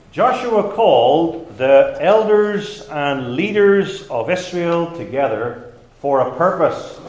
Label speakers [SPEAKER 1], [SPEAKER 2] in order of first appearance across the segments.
[SPEAKER 1] Joshua called the elders and leaders of Israel together for a purpose.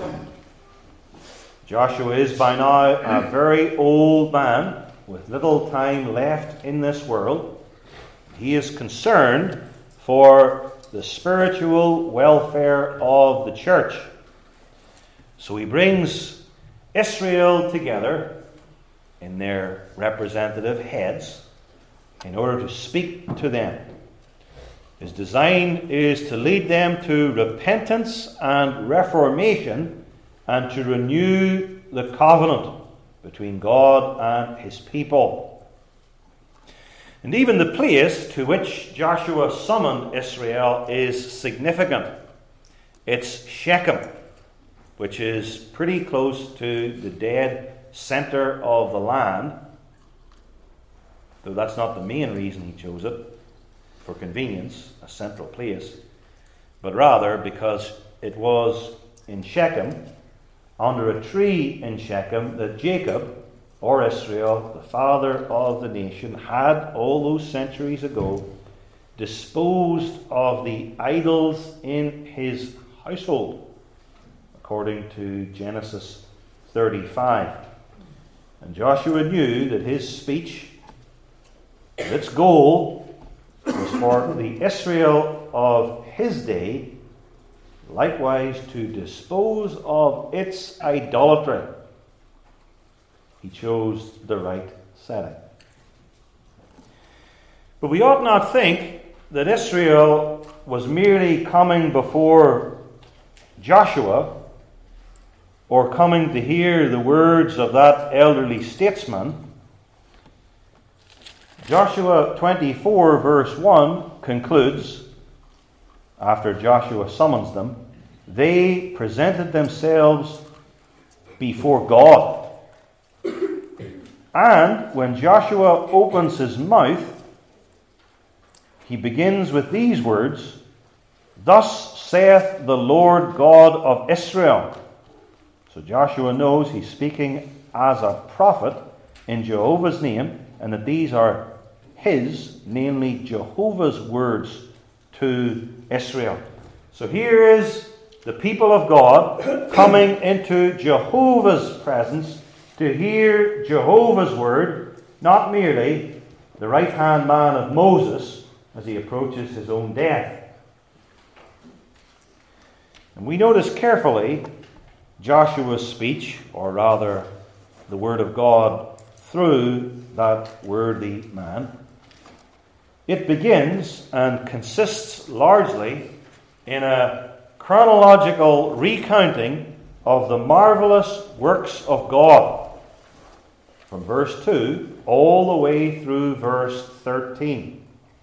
[SPEAKER 1] Joshua is by now a very old man with little time left in this world. He is concerned for the spiritual welfare of the church. So he brings Israel together in their representative heads in order to speak to them. His design is to lead them to repentance and reformation and to renew the covenant between God and his people. And even the place to which Joshua summoned Israel is significant. It's Shechem, which is pretty close to the dead center of the land, though that's not the main reason he chose it, for convenience, a central place, but rather because it was in Shechem, under a tree in Shechem, that Jacob, or Israel, the father of the nation, had all those centuries ago disposed of the idols in his household, according to Genesis 35. And Joshua knew that his speech, its goal, was for the Israel of his day likewise to dispose of its idolatry. He chose the right setting. But we ought not think that Israel was merely coming before Joshua or coming to hear the words of that elderly statesman. Joshua 24 verse 1 concludes, after Joshua summons them, they presented themselves before God. And when Joshua opens his mouth, he begins with these words, "Thus saith the Lord God of Israel." So Joshua knows he's speaking as a prophet in Jehovah's name, and that these are his, namely Jehovah's words to Israel. So here is the people of God coming into Jehovah's presence to hear Jehovah's word, not merely the right-hand man of Moses as he approaches his own death. And we notice carefully Joshua's speech, or rather the word of God through that worthy man. It begins and consists largely in a chronological recounting of the marvelous works of God, from verse 2 all the way through verse 13.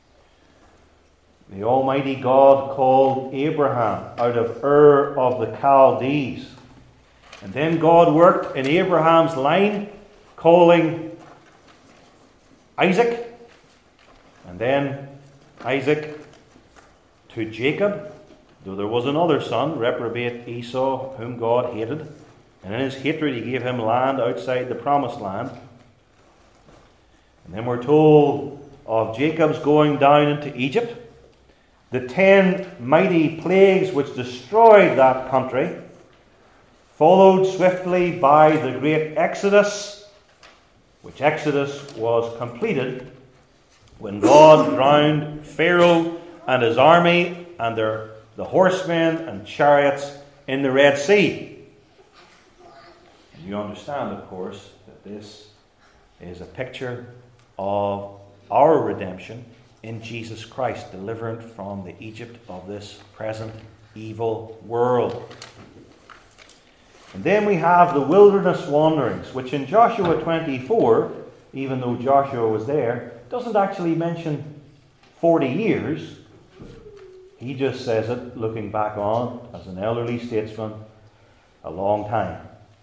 [SPEAKER 1] The Almighty God called Abraham out of Ur of the Chaldees. And then God worked in Abraham's line, calling Isaac, and then Isaac to Jacob, though there was another son, reprobate Esau, whom God hated. And in his hatred he gave him land outside the promised land. And then we're told of Jacob's going down into Egypt, the 10 mighty plagues which destroyed that country, followed swiftly by the great Exodus, which Exodus was completed when God drowned Pharaoh and his army and the horsemen and chariots in the Red Sea. And you understand, of course, that this is a picture of our redemption in Jesus Christ, deliverance from the Egypt of this present evil world. And then we have the wilderness wanderings, which in Joshua 24, even though Joshua was there, doesn't actually mention 40 years. He just says it, looking back on, as an elderly statesman, a long time.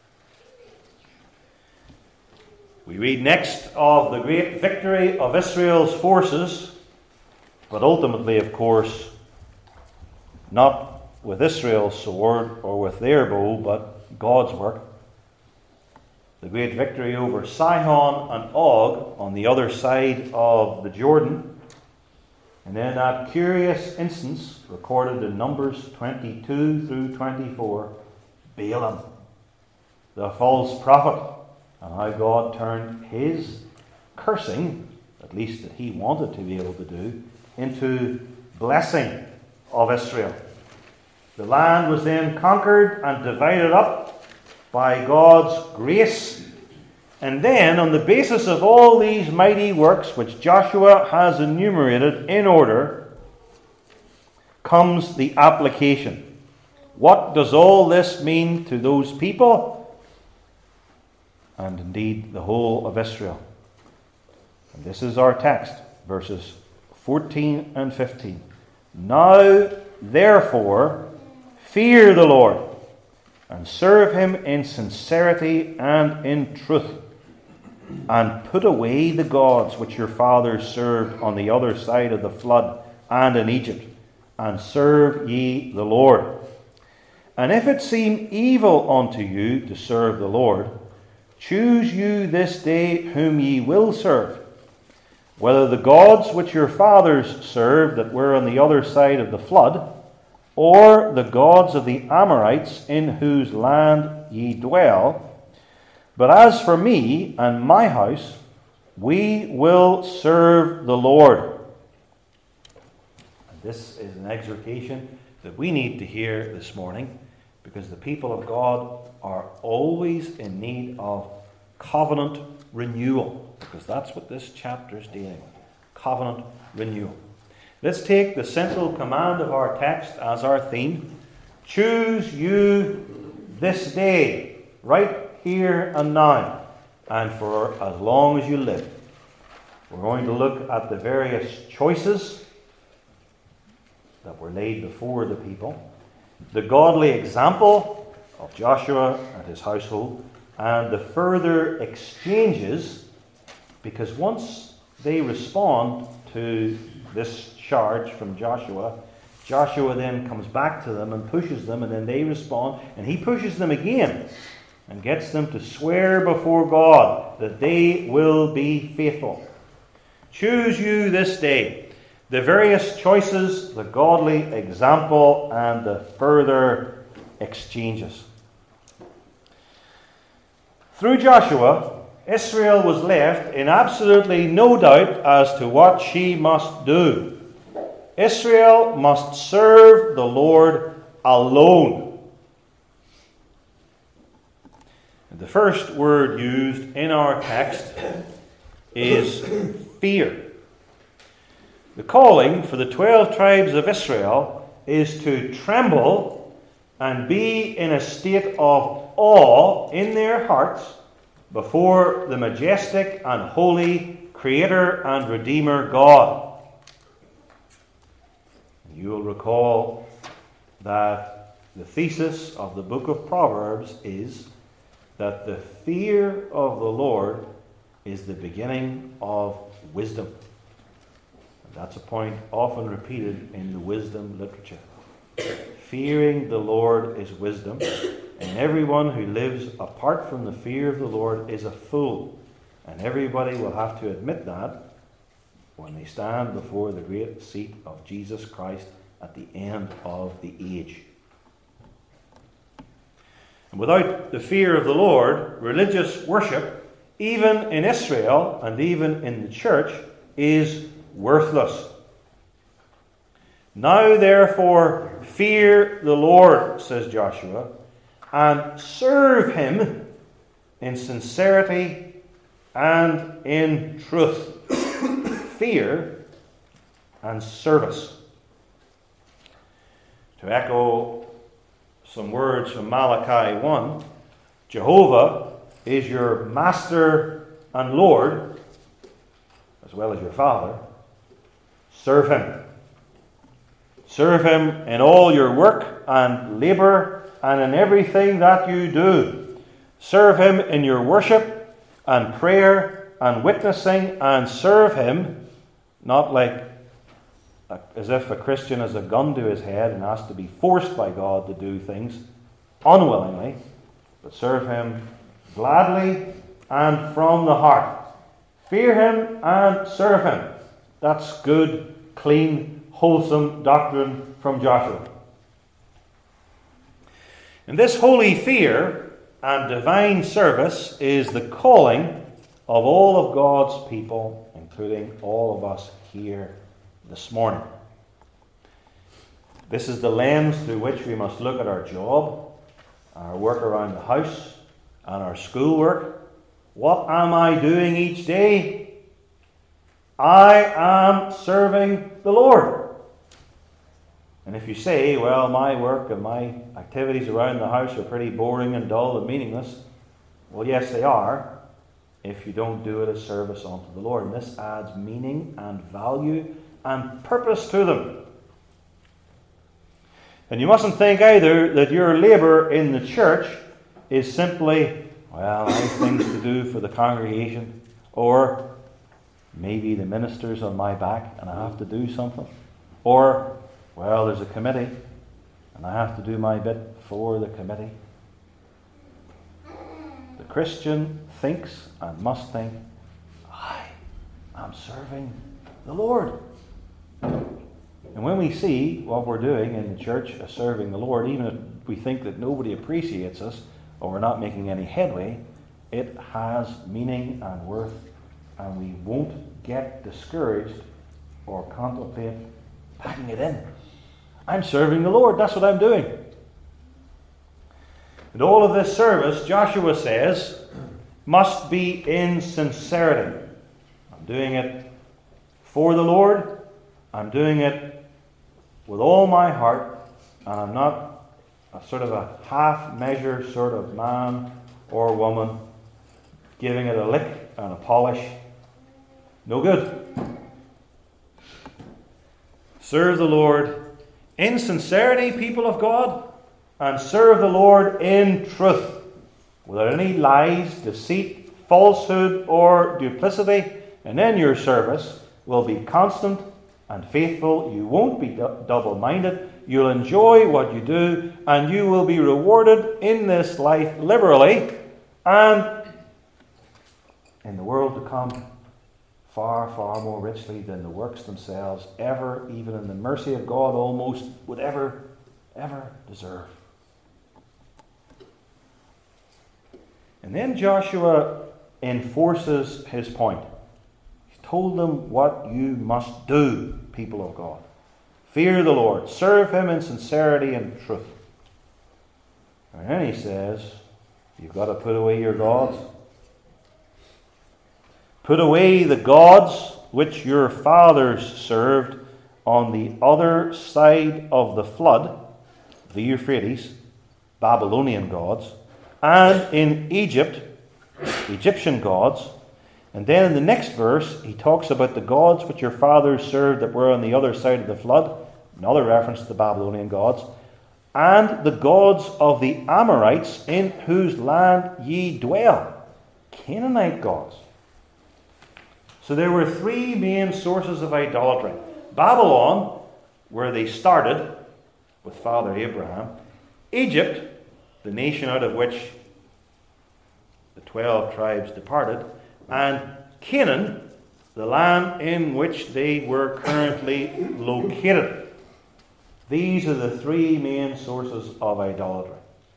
[SPEAKER 1] We read next of the great victory of Israel's forces, but ultimately, of course, not with Israel's sword or with their bow, but God's work. the great victory over Sihon and Og on the other side of the Jordan. And then that curious instance recorded in Numbers 22 through 24, Balaam, the false prophet, and how God turned his cursing, at least that he wanted to be able to do, into blessing of Israel. The land was then conquered and divided up by God's grace. And then, on the basis of all these mighty works which Joshua has enumerated in order, comes the application. What does all this mean to those people? And indeed, the whole of Israel. And this is our text, verses 14 and 15. Now, therefore, fear the Lord, and serve him in sincerity and in truth, and put away the gods which your fathers served on the other side of the flood and in Egypt, and serve ye the Lord. And if it seem evil unto you to serve the Lord, choose you this day whom ye will serve, whether the gods which your fathers served that were on the other side of the flood, or the gods of the Amorites in whose land ye dwell. But as for me and my house, we will serve the Lord. And this is an exhortation that we need to hear this morning, because the people of God are always in need of covenant renewal, because that's what this chapter is dealing with. Covenant renewal. Let's take the central command of our text as our theme. Choose you this day, right here and now, and for as long as you live. We're going to look at the various choices that were laid before the people, the godly example of Joshua and his household, and the further exchanges, because once they respond to this charge from Joshua, Joshua then comes back to them and pushes them, and then they respond, and he pushes them again and gets them to swear before God that they will be faithful. Choose you this day the various choices, the godly example, and the further exchanges. Through Joshua, Israel was left in absolutely no doubt as to what she must do. Israel must serve the Lord alone. The first word used in our text is fear. The calling for the 12 tribes of Israel is to tremble and be in a state of awe in their hearts before the majestic and holy Creator and Redeemer God. You will recall that the thesis of the book of Proverbs is that the fear of the Lord is the beginning of wisdom. And that's a point often repeated in the wisdom literature. Fearing the Lord is wisdom, and everyone who lives apart from the fear of the Lord is a fool. And everybody will have to admit that when they stand before the great seat of Jesus Christ at the end of the age. And without the fear of the Lord, religious worship, even in Israel and even in the church, is worthless. Now, therefore, fear the Lord, says Joshua, and serve him in sincerity and in truth. Fear and service. To echo some words from Malachi 1, Jehovah is your master and Lord, as well as your Father. Serve him. Serve him in all your work and labour and in everything that you do. Serve him in your worship and prayer and witnessing, and serve him not like as if a Christian has a gun to his head and has to be forced by God to do things unwillingly, but serve him gladly and from the heart. Fear him and serve him. That's good, clean, wholesome doctrine from Joshua. And this holy fear and divine service is the calling of all of God's people, including all of us here this morning. This is the lens through which we must look at our job, our work around the house, and our schoolwork. What am I doing each day? I am serving the Lord. And if you say, well, my work and my activities around the house are pretty boring and dull and meaningless, well, yes, they are, if you don't do it as service unto the Lord. And this adds meaning and value and purpose to them. And you mustn't think either that your labour in the church is simply, well, I have things to do for the congregation, or maybe the minister's on my back and I have to do something, or, well, there's a committee and I have to do my bit for the committee. The Christian thinks and must think, I am serving the Lord. And when we see what we're doing in the church as serving the Lord, even if we think that nobody appreciates us or we're not making any headway, it has meaning and worth, and we won't get discouraged or contemplate packing it in. I'm serving the Lord, that's what I'm doing. And all of this service, Joshua says, must be in sincerity. I'm doing it for the Lord. I'm doing it with all my heart, and I'm not a sort of a half-measure sort of man or woman giving it a lick and a polish. No good. Serve the Lord in sincerity, people of God, and serve the Lord in truth, without any lies, deceit, falsehood, or duplicity, and then your service will be constant and faithful. You won't be double-minded. You'll enjoy what you do, and you will be rewarded in this life liberally, and in the world to come far, far more richly than the works themselves ever, even in the mercy of God, almost would ever deserve. And then Joshua enforces his point. He's told them what you must do, people of God. Fear the Lord. Serve him in sincerity and truth. And then he says, you've got to put away your gods. Put away the gods which your fathers served on the other side of the flood, the Euphrates, Babylonian gods, and in Egypt, Egyptian gods. And then in the next verse, he talks about the gods which your fathers served that were on the other side of the flood, another reference to the Babylonian gods, and the gods of the Amorites in whose land ye dwell, Canaanite gods. So there were three main sources of idolatry. Babylon, where they started with Father Abraham. Egypt, the nation out of which the 12 tribes departed. And Canaan, the land in which they were currently located. These are the three main sources of idolatry.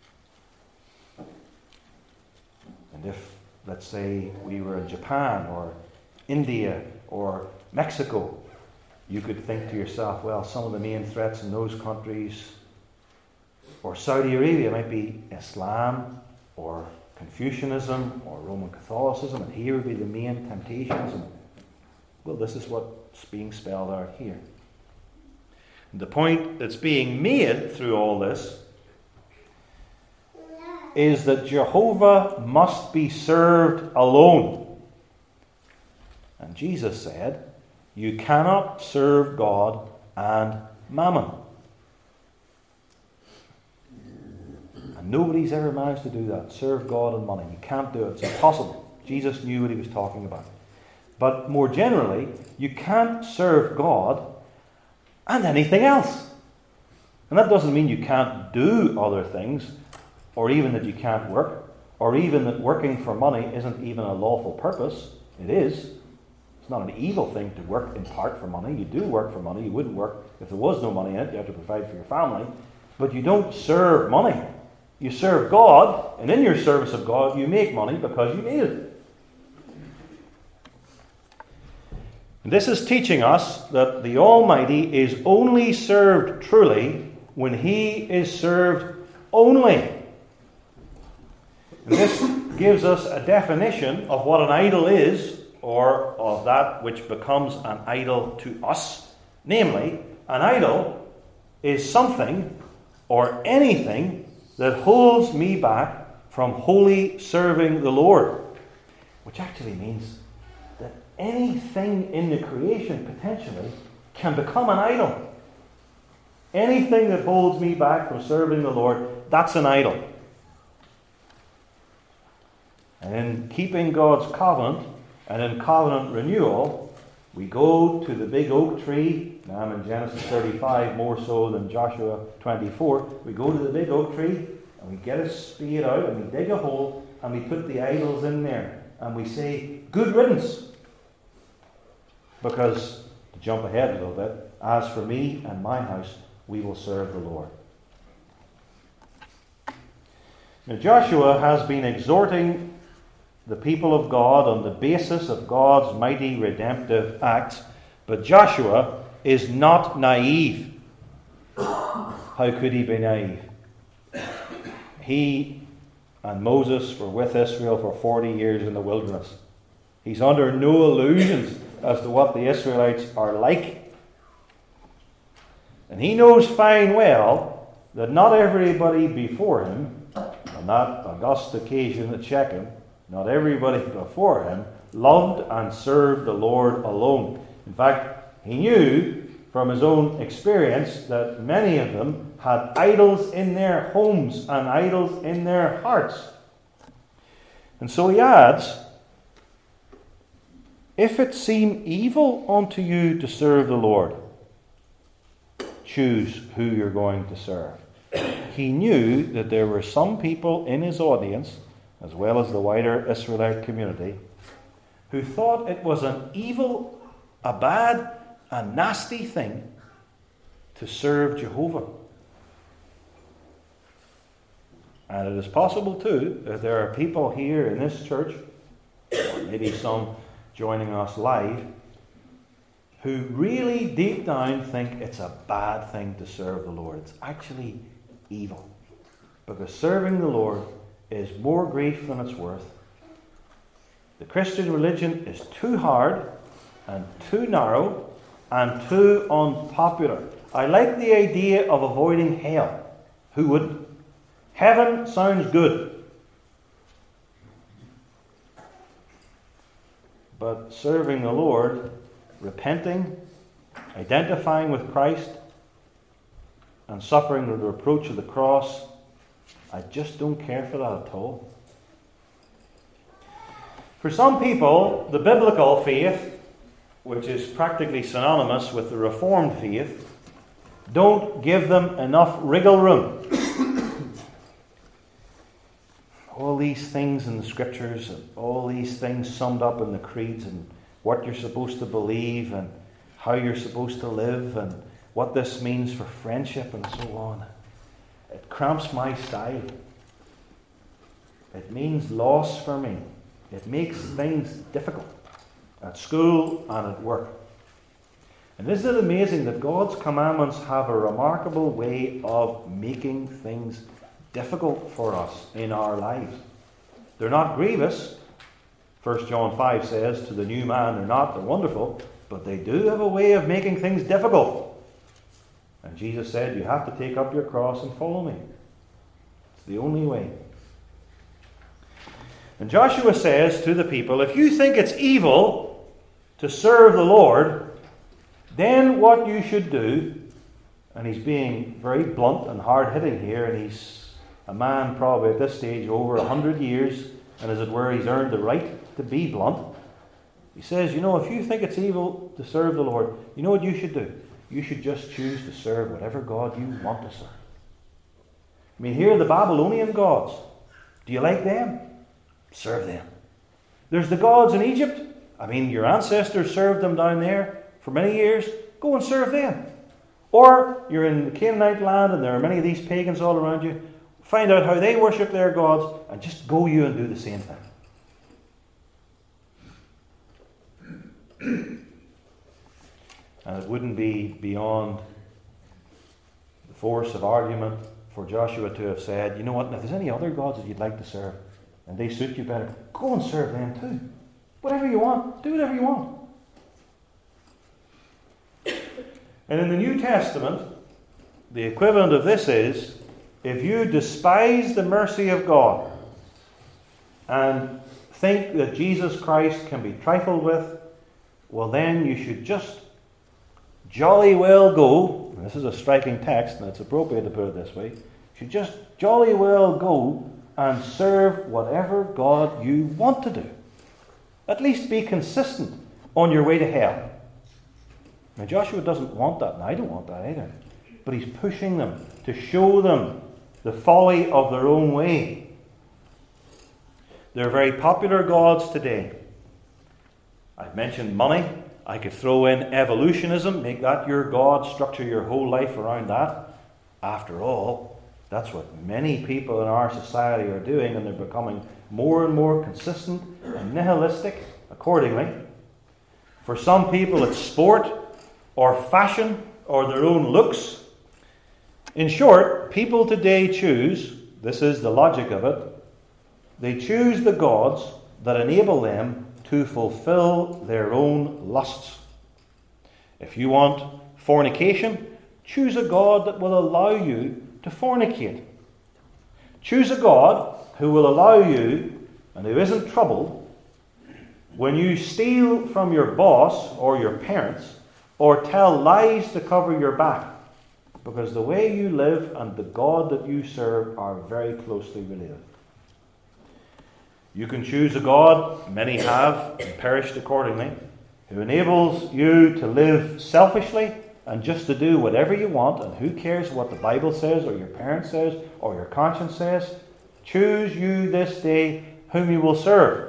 [SPEAKER 1] And if, let's say, we were in Japan or India or Mexico, you could think to yourself, well, some of the main threats in those countries, or Saudi Arabia, might be Islam or Confucianism or Roman Catholicism, and here would be the main temptations. And, well, this is what's being spelled out here. And the point that's being made through all this is that Jehovah must be served alone. And Jesus said, you cannot serve God and mammon. And nobody's ever managed to do that. Serve God and money. You can't do it. It's impossible. Jesus knew what he was talking about. But more generally, you can't serve God and anything else. And that doesn't mean you can't do other things, or even that you can't work, or even that working for money isn't even a lawful purpose. It is. It's not an evil thing to work in part for money. You do work for money. You wouldn't work if there was no money in it. You have to provide for your family. But you don't serve money. You serve God, and in your service of God, you make money because you need it. And this is teaching us that the Almighty is only served truly when He is served only. And this gives us a definition of what an idol is, or of that which becomes an idol to us. Namely, an idol is something or anything that holds me back from wholly serving the Lord. Which actually means that anything in the creation potentially can become an idol. Anything that holds me back from serving the Lord, that's an idol. And in keeping God's covenant, and in covenant renewal, we go to the big oak tree. Now I'm in Genesis 35 more so than Joshua 24. We go to the big oak tree and we get a spade out and we dig a hole and we put the idols in there. And we say, good riddance. Because, to jump ahead a little bit, as for me and my house, we will serve the Lord. Now Joshua has been exhorting the people of God on the basis of God's mighty redemptive acts, but Joshua is not naive. How could he be naive? He and Moses were with Israel for 40 years in the wilderness. He's under no illusions as to what the Israelites are like. And he knows fine well that not everybody before him, on that august occasion at Shechem, not everybody before him loved and served the Lord alone. In fact, he knew from his own experience that many of them had idols in their homes and idols in their hearts. And so he adds, if it seem evil unto you to serve the Lord, choose who you're going to serve. He knew that there were some people in his audience, as well as the wider Israelite community, who thought it was an evil, a bad, a nasty thing to serve Jehovah. And it is possible too that there are people here in this church, or maybe some joining us live, who really deep down think it's a bad thing to serve the Lord. It's actually evil. Because serving the Lord is more grief than it's worth. The Christian religion is too hard and too narrow and too unpopular. I like the idea of avoiding hell. Who wouldn't? Heaven sounds good. But serving the Lord, repenting, identifying with Christ, and suffering the reproach of the cross, I just don't care for that at all. For some people, the biblical faith, which is practically synonymous with the Reformed faith, don't give them enough wriggle room. All these things in the Scriptures, and all these things summed up in the creeds, and what you're supposed to believe, and how you're supposed to live, and what this means for friendship, and so on. It cramps my style. It means loss for me. It makes things difficult at school and at work. And isn't it amazing that God's commandments have a remarkable way of making things difficult for us in our lives? They're not grievous. 1 John 5 says, to the new man they're not, they're wonderful, but they do have a way of making things difficult. And Jesus said, you have to take up your cross and follow me. It's the only way. And Joshua says to the people, if you think it's evil to serve the Lord, then what you should do, and he's being very blunt and hard-hitting here, and he's a man probably at this stage over 100 years, and as it were, he's earned the right to be blunt. He says, if you think it's evil to serve the Lord, you know what you should do? You should just choose to serve whatever God you want to serve. I mean, here are the Babylonian gods. Do you like them? Serve them. There's the gods in Egypt. I mean, your ancestors served them down there for many years. Go and serve them. Or you're in the Canaanite land and there are many of these pagans all around you. Find out how they worship their gods and just go you and do the same thing. And it wouldn't be beyond the force of argument for Joshua to have said, you know what, if there's any other gods that you'd like to serve and they suit you better, go and serve them too. Whatever you want, do whatever you want. And in the New Testament, the equivalent of this is, if you despise the mercy of God and think that Jesus Christ can be trifled with, well then you should just jolly well go, and this is a striking text and it's appropriate to put it this way, you should just jolly well go and serve whatever God you want to do. At least be consistent on your way to hell. Now Joshua doesn't want that, and I don't want that either. But he's pushing them to show them the folly of their own way. There are very popular gods today. I've mentioned money. I could throw in evolutionism, make that your God, structure your whole life around that. After all, that's what many people in our society are doing, and they're becoming more and more consistent and nihilistic accordingly. For some people it's sport or fashion or their own looks. In short, people today choose, this is the logic of it, they choose the gods that enable them to fulfill their own lusts. If you want fornication, choose a god that will allow you to fornicate. Choose a god who will allow you, and who isn't troubled, when you steal from your boss or your parents, or tell lies to cover your back, because the way you live and the God that you serve are very closely related. You can choose a God, many have and perished accordingly, who enables you to live selfishly and just to do whatever you want, and who cares what the Bible says or your parents says or your conscience says. Choose you this day whom you will serve.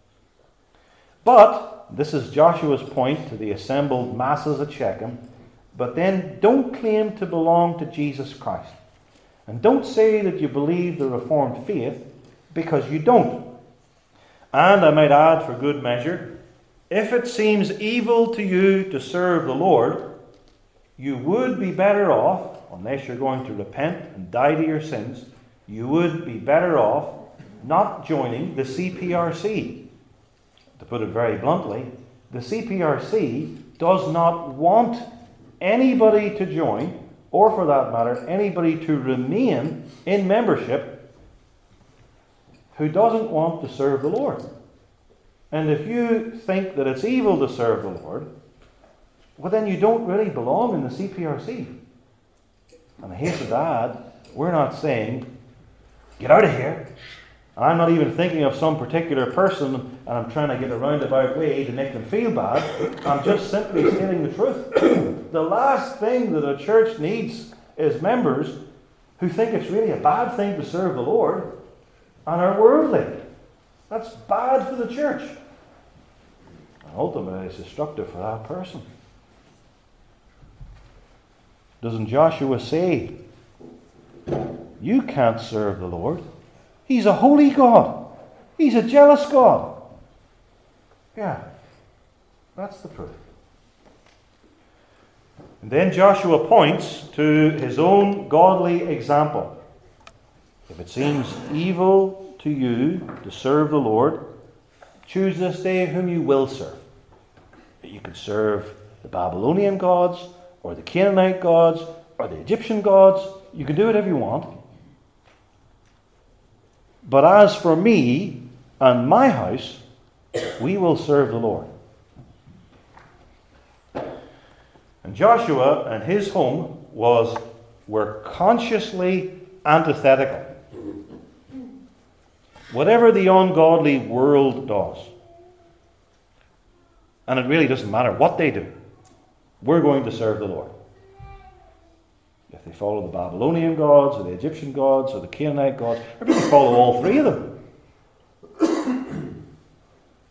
[SPEAKER 1] But, this is Joshua's point to the assembled masses at Shechem, but then don't claim to belong to Jesus Christ. And don't say that you believe the Reformed faith, because you don't. And I might add for good measure, if it seems evil to you to serve the Lord, you would be better off, unless you're going to repent and die to your sins, you would be better off not joining the CPRC. To put it very bluntly, the CPRC does not want anybody to join, or for that matter, anybody to remain in membership who doesn't want to serve the Lord. And if you think that it's evil to serve the Lord, well then you don't really belong in the CPRC. And I hate to add, we're not saying, get out of here. And I'm not even thinking of some particular person and I'm trying to get a roundabout way to make them feel bad. I'm just simply stating the truth. The last thing that a church needs is members who think it's really a bad thing to serve the Lord and are worldly. That's bad for the church. And ultimately it's destructive for that person. Doesn't Joshua say, you can't serve the Lord? He's a holy God. He's a jealous God. Yeah, that's the truth. And then Joshua points to his own godly example. If it seems evil to you to serve the Lord, choose this day whom you will serve. You can serve the Babylonian gods, or the Canaanite gods, or the Egyptian gods. You can do whatever you want. But as for me and my house, we will serve the Lord. And Joshua and his home were consciously antithetical. Whatever the ungodly world does, and it really doesn't matter what they do, we're going to serve the Lord. If they follow the Babylonian gods, or the Egyptian gods, or the Canaanite gods, or maybe they follow all three of them.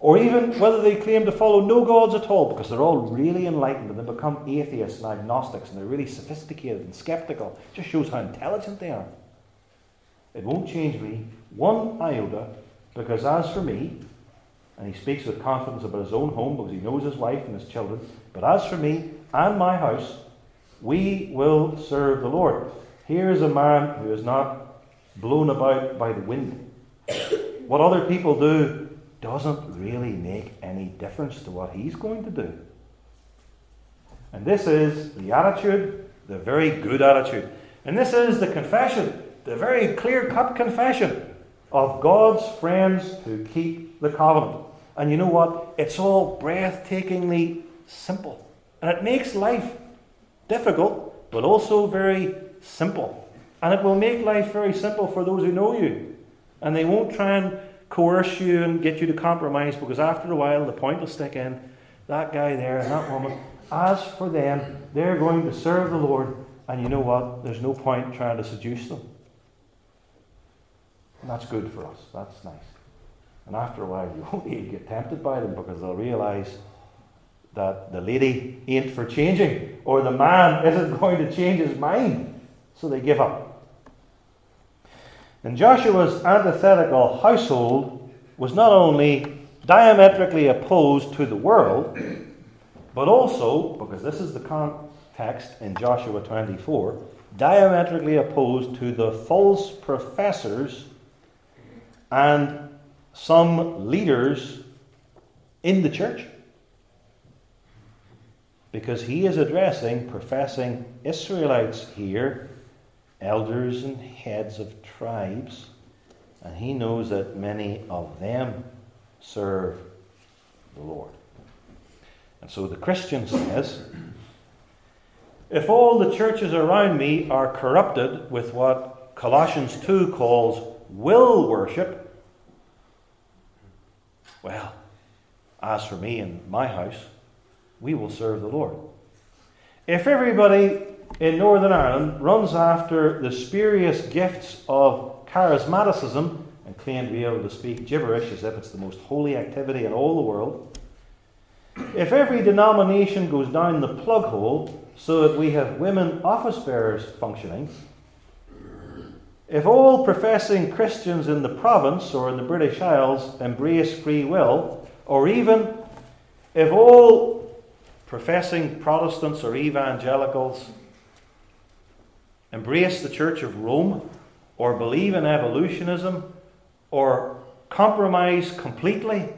[SPEAKER 1] or even whether they claim to follow no gods at all, because they're all really enlightened and they become atheists and agnostics and they're really sophisticated and skeptical. It just shows how intelligent they are. It won't change me one iota, because as for me, and he speaks with confidence about his own home because he knows his wife and his children, but as for me and my house, we will serve the Lord. Here is a man who is not blown about by the wind. What other people do doesn't really make any difference to what he's going to do. And this is the attitude, the very good attitude. And this is the confession, the very clear-cut confession of God's friends who keep the covenant. And you know what? It's all breathtakingly simple. And it makes life difficult, but also very simple. And it will make life very simple for those who know you. And they won't try and coerce you and get you to compromise, because after a while the point will stick in. That guy there and that woman, as for them, they're going to serve the Lord. And you know what? There's no point trying to seduce them. And that's good for us. That's nice. And after a while you won't even get tempted by them, because they'll realise that the lady ain't for changing, or the man isn't going to change his mind. So they give up. And Joshua's antithetical household was not only diametrically opposed to the world, but also, because this is the context in Joshua 24, diametrically opposed to the false professors and some leaders in the church. Because he is addressing professing Israelites here, elders and heads of tribes, and he knows that many of them serve the Lord. And so the Christian says, if all the churches around me are corrupted with what Colossians 2 calls will worship, well, as for me and my house, we will serve the Lord. If everybody in Northern Ireland runs after the spurious gifts of charismaticism and claim to be able to speak gibberish as if it's the most holy activity in all the world, if every denomination goes down the plug hole so that we have women office bearers functioning, if all professing Christians in the province or in the British Isles embrace free will, or even if all professing Protestants or evangelicals embrace the Church of Rome, or believe in evolutionism, or compromise completely,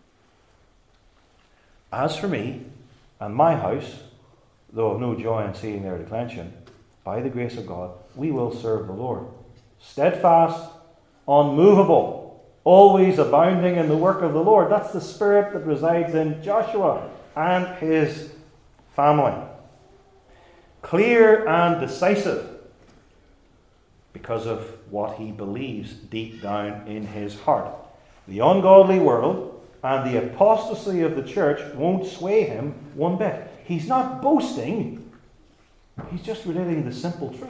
[SPEAKER 1] as for me and my house, though I've no joy in seeing their declension, by the grace of God, we will serve the Lord. Steadfast, unmovable, always abounding in the work of the Lord. That's the spirit that resides in Joshua and his family. Clear and decisive because of what he believes deep down in his heart. The ungodly world and the apostasy of the church won't sway him one bit. He's not boasting. He's just relating the simple truth.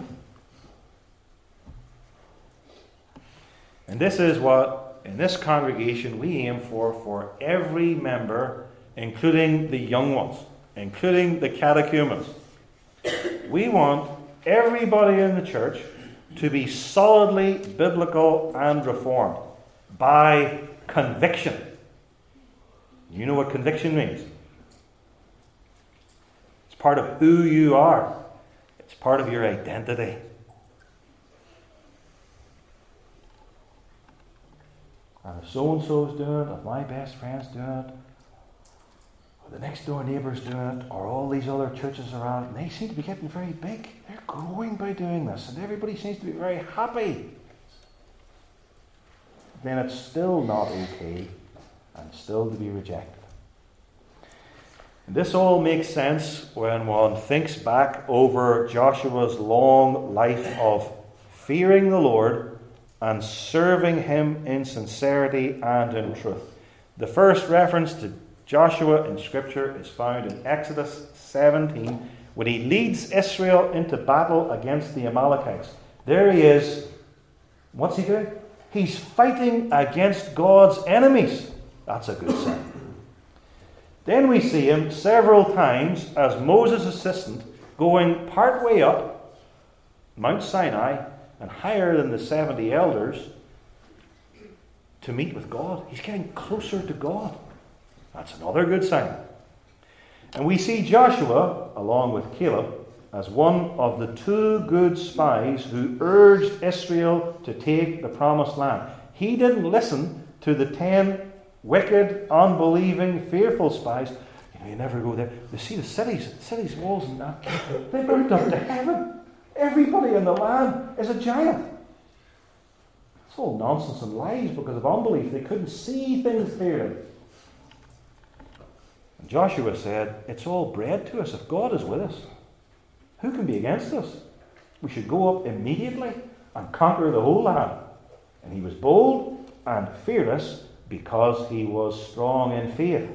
[SPEAKER 1] And this is what, in this congregation, we aim for every member, including the young ones, including the catechumens. We want everybody in the church to be solidly biblical and reformed by conviction. You know what conviction means? It's part of who you are. It's part of your identity. And if so-and-so is doing it, if my best friend's doing it, or the next door neighbour's doing it, or all these other churches around, and they seem to be getting very big. They're growing by doing this, and everybody seems to be very happy. Then it's still not okay, and still to be rejected. And this all makes sense when one thinks back over Joshua's long life of fearing the Lord and serving him in sincerity and in truth. The first reference to Joshua in Scripture is found in Exodus 17, when he leads Israel into battle against the Amalekites. There he is. What's he doing? He's fighting against God's enemies. That's a good sign. Then we see him several times as Moses' assistant going part way up Mount Sinai and higher than the 70 elders to meet with God. He's getting closer to God. That's another good sign. And we see Joshua, along with Caleb, as one of the two good spies who urged Israel to take the promised land. He didn't listen to the 10 wicked, unbelieving, fearful spies. You never go there. You see the cities' walls and that, they burnt up to heaven. Everybody in the land is a giant. It's all nonsense and lies because of unbelief. They couldn't see things clearly. And Joshua said, it's all bread to us. If God is with us, who can be against us? We should go up immediately and conquer the whole land. And he was bold and fearless because he was strong in faith.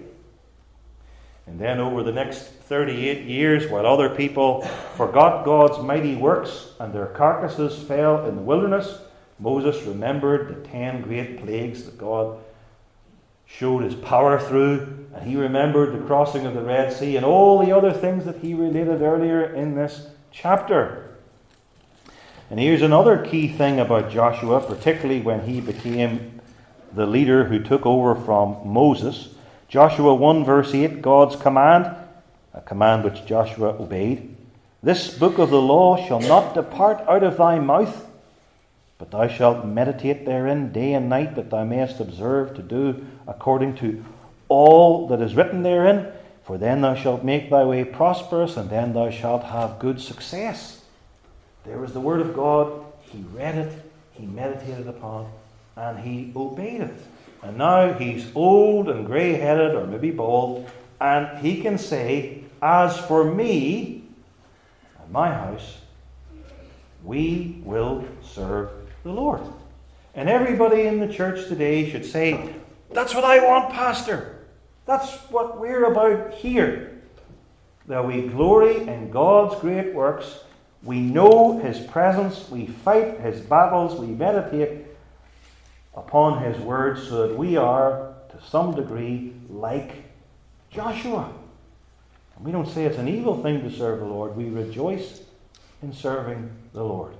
[SPEAKER 1] And then over the next 38 years, while other people forgot God's mighty works and their carcasses fell in the wilderness, Moses remembered the 10 great plagues that God showed his power through, and he remembered the crossing of the Red Sea and all the other things that he related earlier in this chapter. And here's another key thing about Joshua, particularly when he became the leader who took over from Moses. Joshua 1 verse 8, God's command, a command which Joshua obeyed. This book of the law shall not depart out of thy mouth, but thou shalt meditate therein day and night, that thou mayest observe to do according to all that is written therein. For then thou shalt make thy way prosperous, and then thou shalt have good success. There was the word of God. He read it, he meditated upon it, and he obeyed it. And now he's old and grey-headed, or maybe bald, and he can say, as for me and my house, we will serve the Lord. And everybody in the church today should say, that's what I want, Pastor. That's what we're about here. That we glory in God's great works. We know his presence. We fight his battles. We meditate upon his words so that we are, to some degree, like Joshua. And we don't say it's an evil thing to serve the Lord. We rejoice in serving the Lord.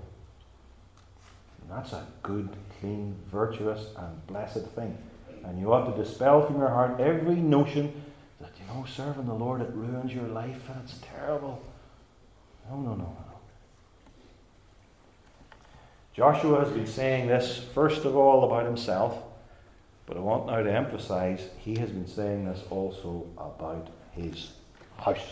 [SPEAKER 1] And that's a good, clean, virtuous, and blessed thing. And you ought to dispel from your heart every notion that, serving the Lord, it ruins your life and it's terrible. No. Joshua has been saying this, first of all, about himself, but I want now to emphasize he has been saying this also about his house.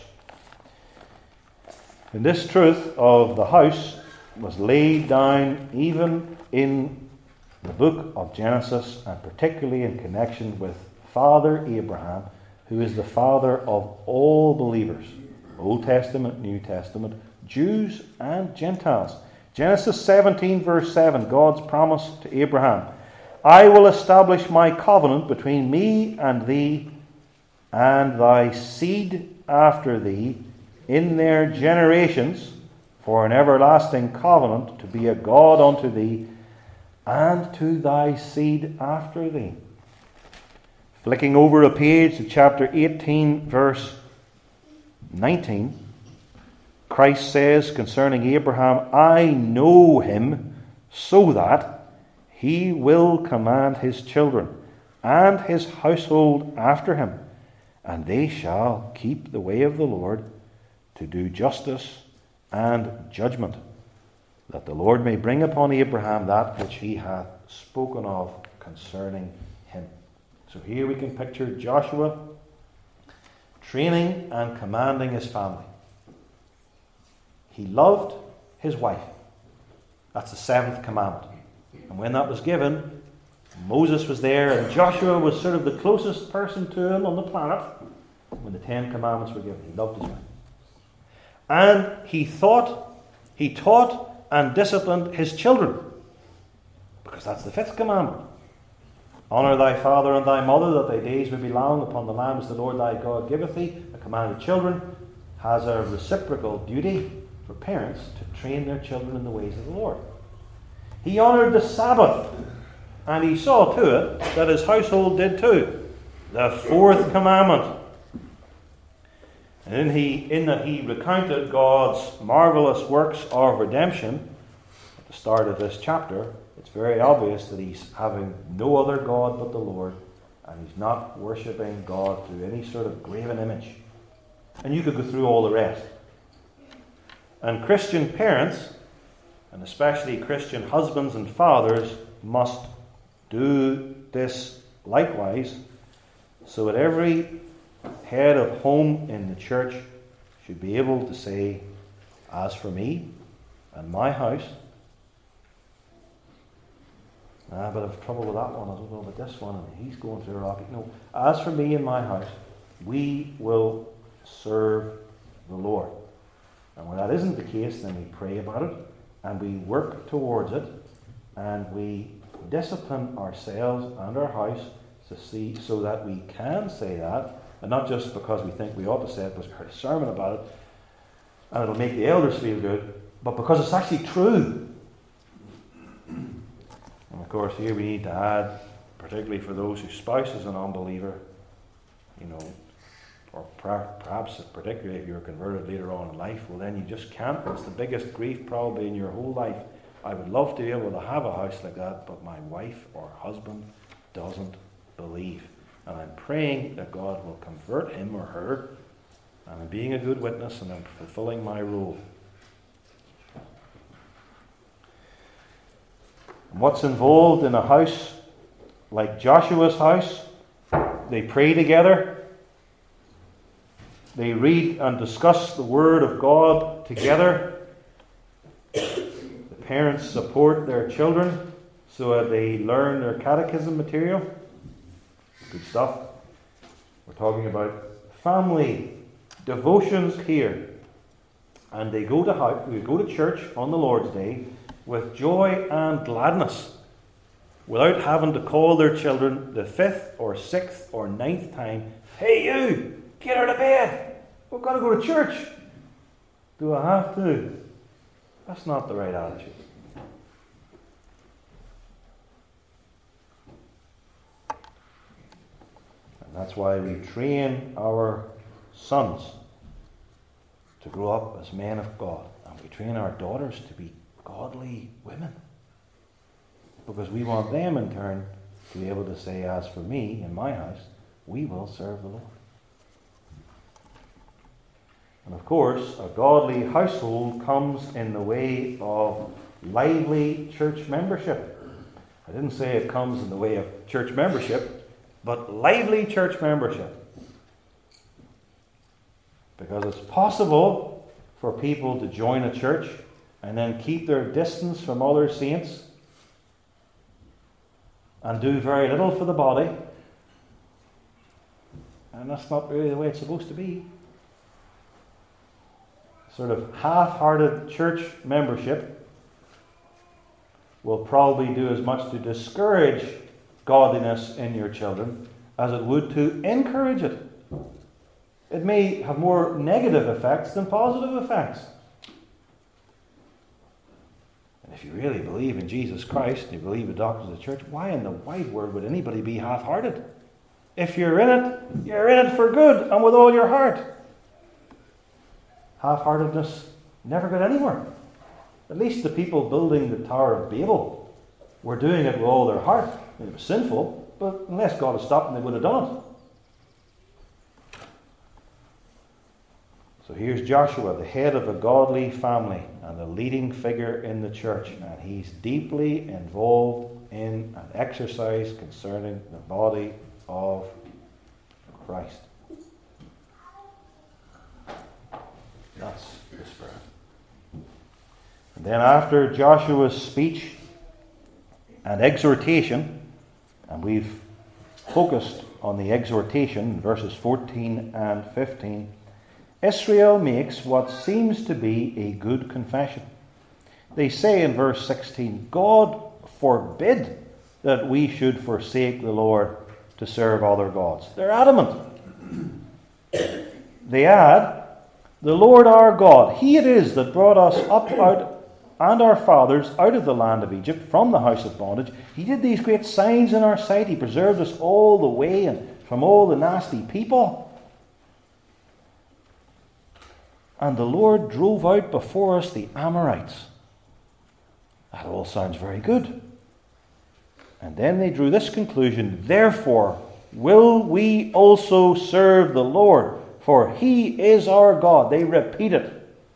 [SPEAKER 1] And this truth of the house was laid down even in the book of Genesis, and particularly in connection with Father Abraham, who is the father of all believers, Old Testament, New Testament, Jews and Gentiles. Genesis 17 verse 7, God's promise to Abraham, I will establish my covenant between me and thee and thy seed after thee in their generations for an everlasting covenant to be a God unto thee and to thy seed after thee. Flicking over a page to chapter 18 verse 19, Christ says concerning Abraham, I know him so that he will command his children and his household after him, and they shall keep the way of the Lord to do justice and judgment, that the Lord may bring upon Abraham that which he hath spoken of concerning him. So here we can picture Joshua training and commanding his family. He loved his wife. That's the 7th commandment. And when that was given, Moses was there, and Joshua was sort of the closest person to him on the planet when the 10 commandments were given. He loved his wife. And he taught and disciplined his children, because that's the 5th commandment. Honour thy father and thy mother, that thy days may be long upon the land which the Lord thy God giveth thee. The command of children has a reciprocal duty for parents to train their children in the ways of the Lord. He honoured the Sabbath, and he saw to it that his household did too. The 4th commandment, And in that he recounted God's marvellous works of redemption at the start of this chapter, it's very obvious that he's having no other God but the Lord, and he's not worshipping God through any sort of graven image. And you could go through all the rest. And Christian parents, and especially Christian husbands and fathers, must do this likewise, so that every head of home in the church should be able to say, as for me and my house, but I've trouble with that one, I don't know about this one, and he's going through a rocky. No, as for me and my house, we will serve the Lord. And when that isn't the case, then we pray about it, and we work towards it, and we discipline ourselves and our house to see so that we can say that, and not just because we think we ought to say it because we heard a sermon about it and it'll make the elders feel good, but because it's actually true. And of course here we need to add, particularly for those whose spouse is an unbeliever, or perhaps particularly if you're converted later on in life, well then you just can't. It's the biggest grief probably in your whole life. I would love to be able to have a house like that, but my wife or husband doesn't believe. And I'm praying that God will convert him or her, and I'm being a good witness and I'm fulfilling my role. And what's involved in a house like Joshua's house? They pray together. They read and discuss the Word of God together. The parents support their children so that they learn their catechism material. Good stuff. We're talking about family devotions here. And they go to church on the Lord's Day with joy and gladness, without having to call their children the 5th or 6th or 9th time, "Hey you, get out of bed. We've got to go to church." Do I have to? That's not the right attitude. And that's why we train our sons to grow up as men of God. And we train our daughters to be godly women. Because we want them in turn to be able to say, as for me and my house, we will serve the Lord. And of course, a godly household comes in the way of lively church membership. I didn't say it comes in the way of church membership, but lively church membership. Because it's possible for people to join a church and then keep their distance from other saints and do very little for the body. And that's not really the way it's supposed to be. Sort of half-hearted church membership will probably do as much to discourage godliness in your children as it would to encourage it. It may have more negative effects than positive effects. And if you really believe in Jesus Christ and you believe the doctrines of the church, why in the wide world would anybody be half-hearted? If you're in it for good and with all your heart. Half-heartedness never got anywhere. At least the people building the Tower of Babel were doing it with all their heart. It was sinful, but unless God had stopped them, they would have done it. So here's Joshua, the head of a godly family and the leading figure in the church. And he's deeply involved in an exercise concerning the body of Christ. That's the Spirit. And then after Joshua's speech and exhortation, and we've focused on the exhortation, verses 14 and 15, Israel makes what seems to be a good confession. They say in verse 16, God forbid that we should forsake the Lord to serve other gods. They're adamant. They add, the Lord our God, He it is that brought us up out and our fathers out of the land of Egypt from the house of bondage. He did these great signs in our sight. He preserved us all the way and from all the nasty people. and the Lord drove out before us the Amorites. That all sounds very good. And then they drew this conclusion, therefore will we also serve the Lord, for he is our God. They repeat it.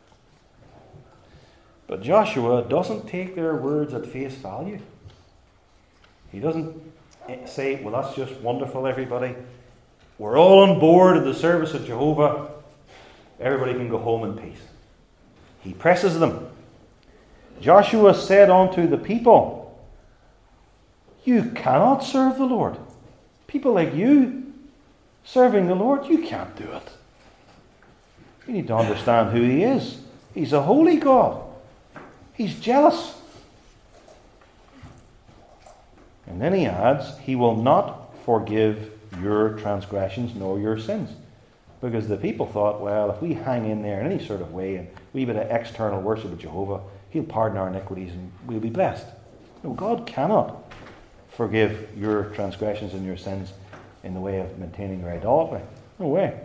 [SPEAKER 1] But Joshua doesn't take their words at face value. He doesn't say, well, that's just wonderful, everybody. We're all on board in the service of Jehovah. Everybody can go home in peace. He presses them. Joshua said unto the people, you cannot serve the Lord. People like you serving the Lord, you can't do it. You need to understand who he is. He's a holy God. He's jealous. And then he adds, he will not forgive your transgressions nor your sins. Because the people thought, well, if we hang in there in any sort of way and we bit of external worship of Jehovah, he'll pardon our iniquities and we'll be blessed. No, God cannot forgive your transgressions and your sins in the way of maintaining your idolatry. No way.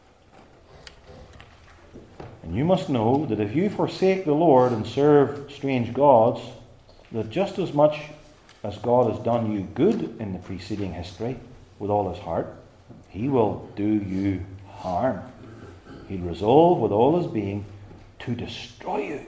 [SPEAKER 1] And you must know that if you forsake the Lord and serve strange gods, that just as much as God has done you good in the preceding history with all his heart, he will do you harm. He'll resolve with all his being to destroy you.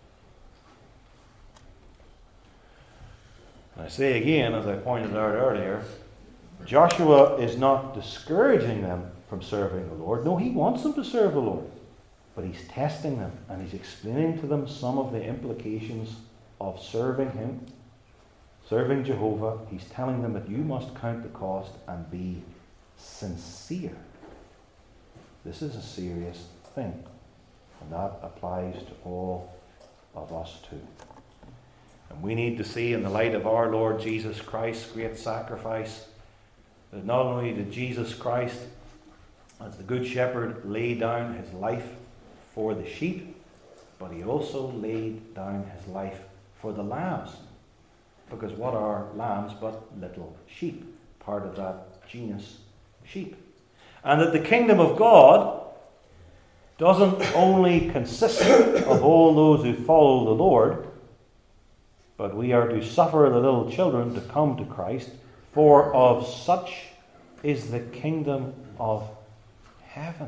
[SPEAKER 1] I say again, as I pointed out earlier, Joshua is not discouraging them from serving the Lord. No, he wants them to serve the Lord. But he's testing them and he's explaining to them some of the implications of serving him, serving Jehovah. He's telling them that you must count the cost and be sincere. This is a serious thing. And that applies to all of us too. And we need to see in the light of our Lord Jesus Christ's great sacrifice that not only did Jesus Christ, as the Good Shepherd, lay down his life for the sheep, but he also laid down his life for the lambs. Because what are lambs but little sheep? Part of that genus sheep. And that the kingdom of God doesn't only consist of all those who follow the Lord, but we are to suffer the little children to come to Christ, for of such is the kingdom of heaven.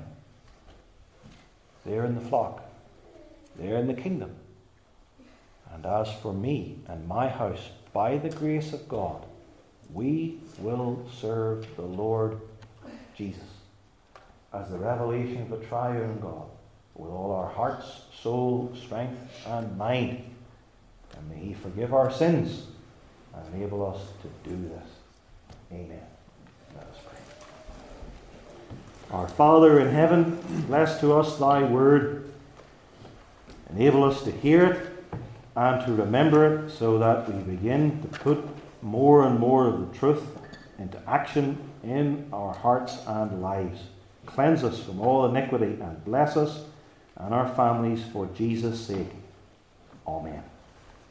[SPEAKER 1] They're in the flock. They're in the kingdom. And as for me and my house, by the grace of God, we will serve the Lord Jesus as the revelation of the triune God with all our hearts, soul, strength, and mind. And may he forgive our sins and enable us to do this. Amen. Let us pray. Our Father in heaven, bless to us thy word. Enable us to hear it and to remember it so that we begin to put more and more of the truth into action in our hearts and lives. Cleanse us from all iniquity and bless us and our families for Jesus' sake. Amen.